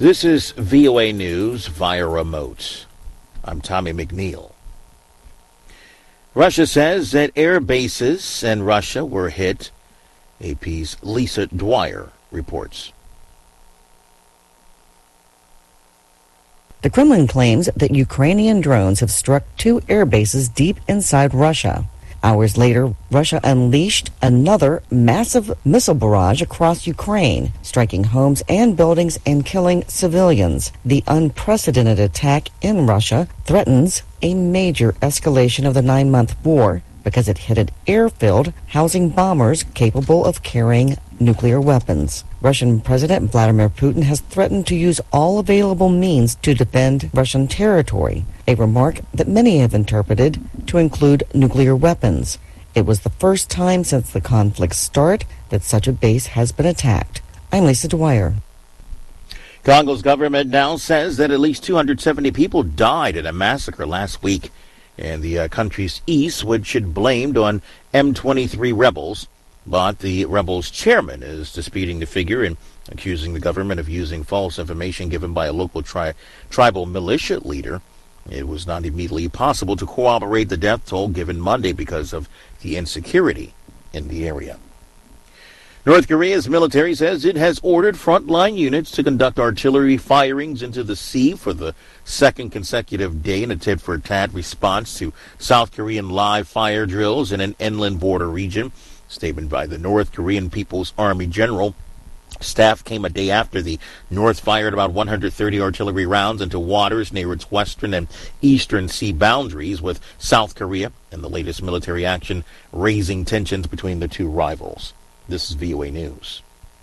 This is VOA News via remote. I'm Tommy McNeil. Russia says that air bases in Russia were hit. AP's Lisa Dwyer reports. The Kremlin claims that Ukrainian drones have struck 2 air bases deep inside Russia. Hours later, Russia unleashed another massive missile barrage across Ukraine, striking homes and buildings and killing civilians. The unprecedented attack in Russia threatens a major escalation of the 9-month war because it hit an airfield housing bombers capable of carrying nuclear weapons. Russian President Vladimir Putin has threatened to use all available means to defend Russian territory, a remark that many have interpreted to include nuclear weapons. It was the first time since the conflict's start that such a base has been attacked. I'm Lisa Dwyer. Congo's government now says that at least 270 people died in a massacre last week in the country's east, which it blamed on M23 rebels. But the rebels' chairman is disputing the figure and accusing the government of using false information given by a local tribal militia leader. It was not immediately possible to corroborate the death toll given Monday because of the insecurity in the area. North Korea's military says it has ordered frontline units to conduct artillery firings into the sea for the second consecutive day in a tit-for-tat response to South Korean live fire drills in an inland border region. Statement by the North Korean People's Army General Staff came a day after the North fired about 130 artillery rounds into waters near its western and eastern sea boundaries with South Korea, and the latest military action raising tensions between the two rivals. This is VOA News.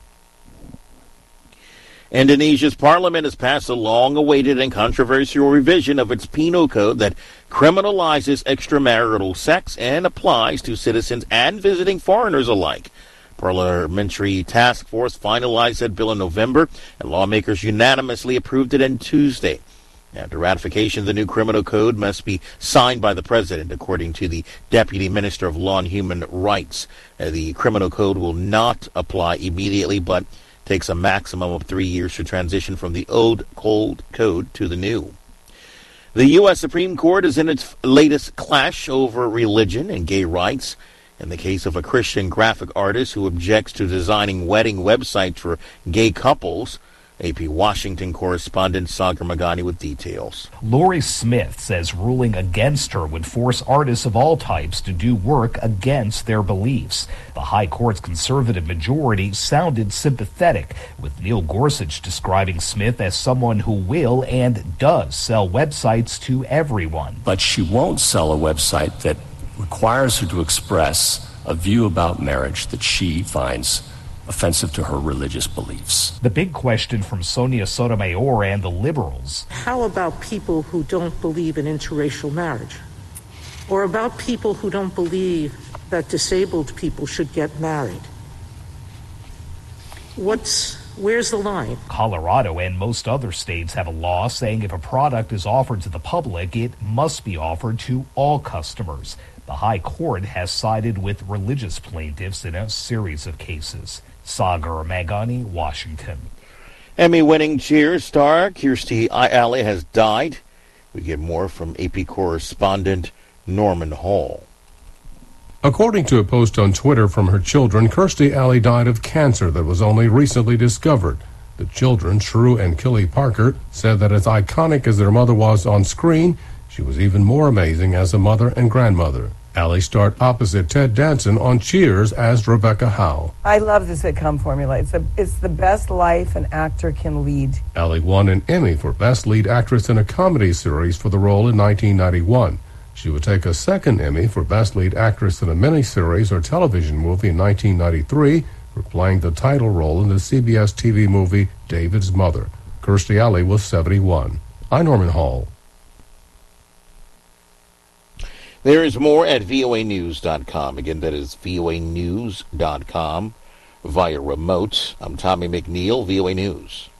Indonesia's parliament has passed a long-awaited and controversial revision of its penal code that criminalizes extramarital sex and applies to citizens and visiting foreigners alike. Parliamentary task force finalized that bill in November, and lawmakers unanimously approved it on Tuesday. After ratification, the new criminal code must be signed by the president, according to the Deputy Minister of Law and Human Rights. The criminal code will not apply immediately, but takes a maximum of 3 years to transition from the old code to the new. The U.S. Supreme Court is in its latest clash over religion and gay rights in the case of a Christian graphic artist who objects to designing wedding websites for gay couples. AP Washington correspondent Sagar Magani with details. Lori Smith says ruling against her would force artists of all types to do work against their beliefs. The High Court's conservative majority sounded sympathetic, with Neil Gorsuch describing Smith as someone who will and does sell websites to everyone. But she won't sell a website that requires her to express a view about marriage that she finds offensive to her religious beliefs. The big question from Sonia Sotomayor and the liberals. How about people who don't believe in interracial marriage? Or about people who don't believe that disabled people should get married? Where's the line? Colorado and most other states have a law saying if a product is offered to the public, it must be offered to all customers. The High Court has sided with religious plaintiffs in a series of cases. Sagar Magani, Washington. Emmy-winning Cheers star Kirstie Alley has died. We get more from AP correspondent Norman Hall. According to a post on Twitter from her children, Kirstie Alley died of cancer that was only recently discovered. The children, Shrew and Killy Parker, said that as iconic as their mother was on screen, she was even more amazing as a mother and grandmother. Alley starred opposite Ted Danson on Cheers as Rebecca Howe. I love the sitcom formula. It's the best life an actor can lead. Alley won an Emmy for Best Lead Actress in a Comedy Series for the role in 1991. She would take a second Emmy for Best Lead Actress in a miniseries or television movie in 1993 for playing the title role in the CBS TV movie David's Mother. Kirstie Alley was 71. I'm Norman Hall. There is more at voanews.com. Again, that is voanews.com via remote. I'm Tommy McNeil, VOA News.